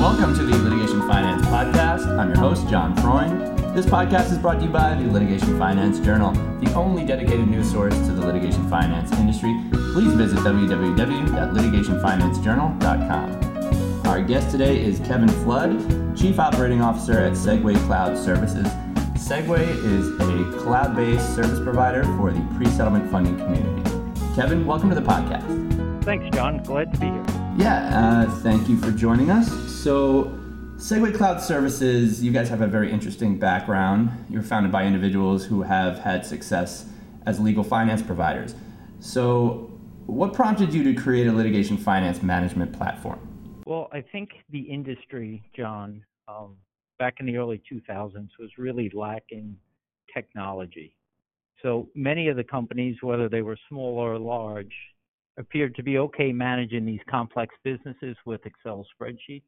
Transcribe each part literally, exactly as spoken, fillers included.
Welcome to the Litigation Finance Podcast. I'm your host, John Freund. This podcast is brought to you by the Litigation Finance Journal, the only dedicated news source to the litigation finance industry. Please visit w w w dot litigation finance journal dot com. Our guest today is Kevin Flood, Chief Operating Officer at Segway Cloud Services. Segway is a cloud-based service provider for the pre-settlement funding community. Kevin, welcome to the podcast. Thanks, John. Glad to be here. Yeah, uh, thank you for joining us. So, Segway Cloud Services, you guys have a very interesting background. You were founded by individuals who have had success as legal finance providers. So, what prompted you to create a litigation finance management platform? Well, I think the industry, John, um, back in the early two thousands was really lacking technology. So many of the companies, whether they were small or large, appeared to be okay managing these complex businesses with Excel spreadsheets.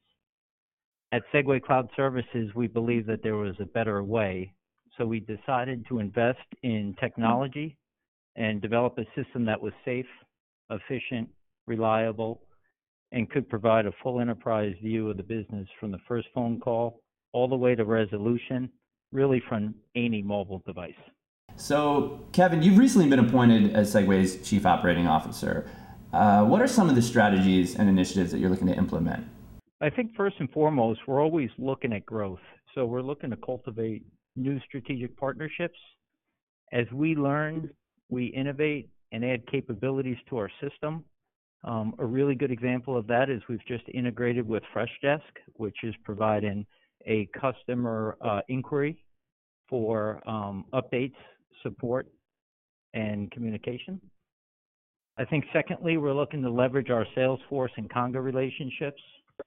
At Segway Cloud Services, we believe that there was a better way. So we decided to invest in technology and develop a system that was safe, efficient, reliable, and could provide a full enterprise view of the business from the first phone call all the way to resolution, really from any mobile device. So, Kevin, you've recently been appointed as Segway's Chief Operating Officer. Uh, what are some of the strategies and initiatives that you're looking to implement? I think first and foremost, we're always looking at growth. So we're looking to cultivate new strategic partnerships. As we learn, we innovate and add capabilities to our system. Um, a really good example of that is we've just integrated with Freshdesk, which is providing a customer uh, inquiry for um, updates, support, and communication. I think secondly, we're looking to leverage our Salesforce and Conga relationships.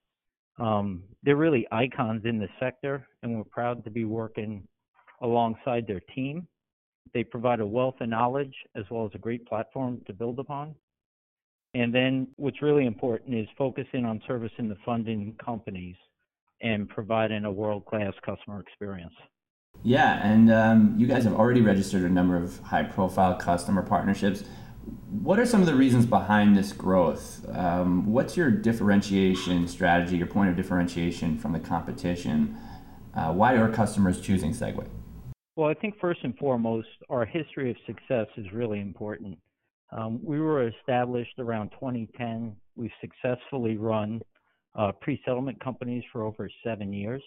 Um, they're really icons in the sector, and we're proud to be working alongside their team. They provide a wealth of knowledge as well as a great platform to build upon. And then what's really important is focusing on servicing the funding companies and providing a world-class customer experience. Yeah, and um, you guys have already registered a number of high-profile customer partnerships. What are some of the reasons behind this growth? Um, what's your differentiation strategy, your point of differentiation from the competition? Uh, why are customers choosing Segway? Well, I think first and foremost, our history of success is really important. Um, we were established around twenty ten. We've successfully run uh, pre-settlement companies for over seven years.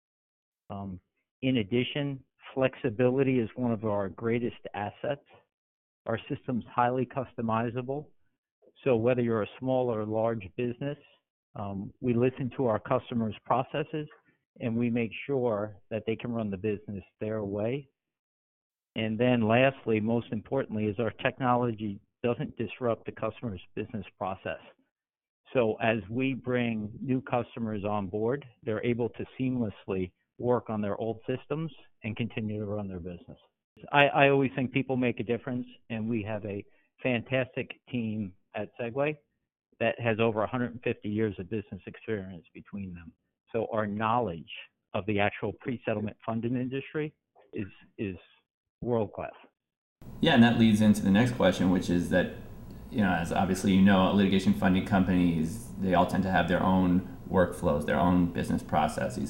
Um, in addition, flexibility is one of our greatest assets. Our system's highly customizable. So whether you're a small or large business, um, we listen to our customers' processes and we make sure that they can run the business their way. And then lastly, most importantly, is our technology doesn't disrupt the customer's business process. So as we bring new customers on board, they're able to seamlessly work on their old systems and continue to run their business. I, I always think people make a difference, and we have a fantastic team at Segway that has over one hundred fifty years of business experience between them. So our knowledge of the actual pre-settlement funding industry is is world-class. Yeah, and that leads into the next question, which is that, you know, as obviously you know, litigation funding companies, they all tend to have their own workflows, their own business processes.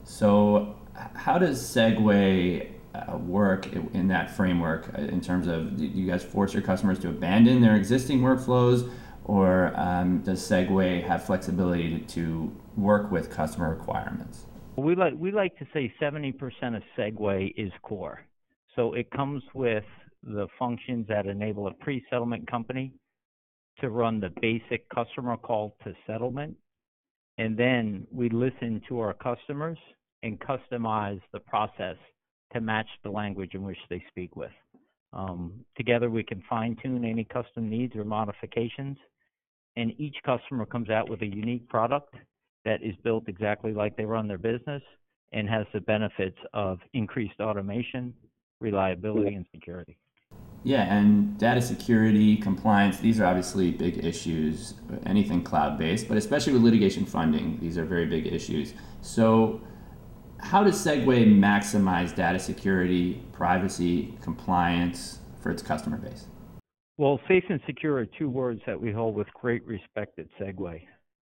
So how does Segway uh, work in that framework in terms of, do you guys force your customers to abandon their existing workflows, or um, does Segway have flexibility to, to work with customer requirements? We like, we like to say seventy percent of Segway is core. So it comes with the functions that enable a pre-settlement company to run the basic customer call to settlement. And then we listen to our customers and customize the process to match the language in which they speak with. Um, together we can fine-tune any custom needs or modifications, and each customer comes out with a unique product that is built exactly like they run their business and has the benefits of increased automation, reliability, and security. Yeah, and data security, compliance, these are obviously big issues, anything cloud-based, but especially with litigation funding, these are very big issues. So how does Segway maximize data security, privacy, compliance for its customer base? Well, safe and secure are two words that we hold with great respect at Segway.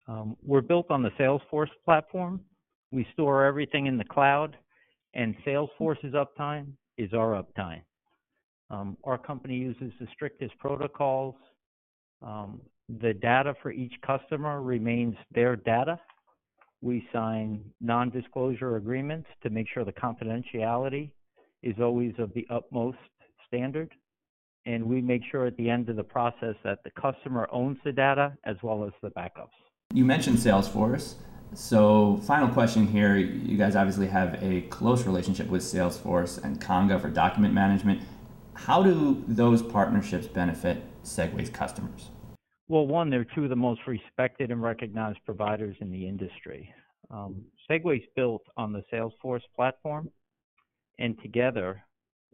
Um, we're built on the Salesforce platform. We store everything in the cloud, and Salesforce's uptime is our uptime. Um, our company uses the strictest protocols. Um, the data for each customer remains their data. We sign non-disclosure agreements to make sure the confidentiality is always of the utmost standard. And we make sure at the end of the process that the customer owns the data as well as the backups. You mentioned Salesforce. So final question here, you guys obviously have a close relationship with Salesforce and Conga for document management. How do those partnerships benefit Segway's customers? Well, one, they're two of the most respected and recognized providers in the industry. Um, Segway's built on the Salesforce platform, and together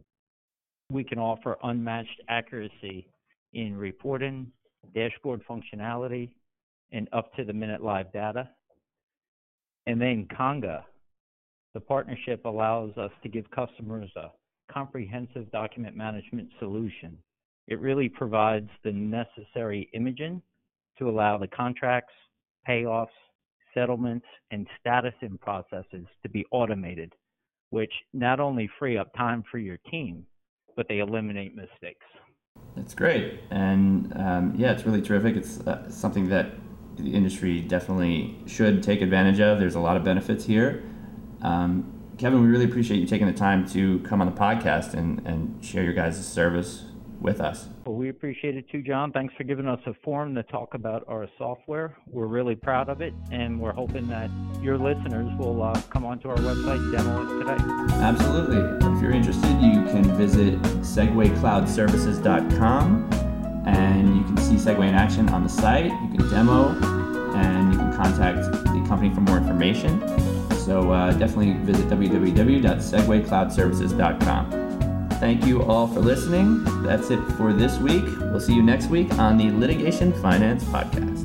we can offer unmatched accuracy in reporting, dashboard functionality, and up-to-the-minute live data. And then Conga, the partnership allows us to give customers a comprehensive document management solution. It really provides the necessary imaging to allow the contracts, payoffs, settlements, and statusing processes to be automated, which not only free up time for your team, but they eliminate mistakes. That's great. And um, yeah, it's really terrific. It's uh, something that the industry definitely should take advantage of. There's a lot of benefits here. Um, Kevin, we really appreciate you taking the time to come on the podcast and, and share your guys' service with us. Well, we appreciate it too, John. Thanks for giving us a forum to talk about our software. We're really proud of it, and we're hoping that your listeners will uh, come onto our website and demo it today. Absolutely. If you're interested, you can visit segway cloud services dot com, and you can see Segway in action on the site. You can demo, and you can contact the company for more information. So uh, definitely visit w w w dot segway cloud services dot com. Thank you all for listening. That's it for this week. We'll see you next week on the Litigation Finance Podcast.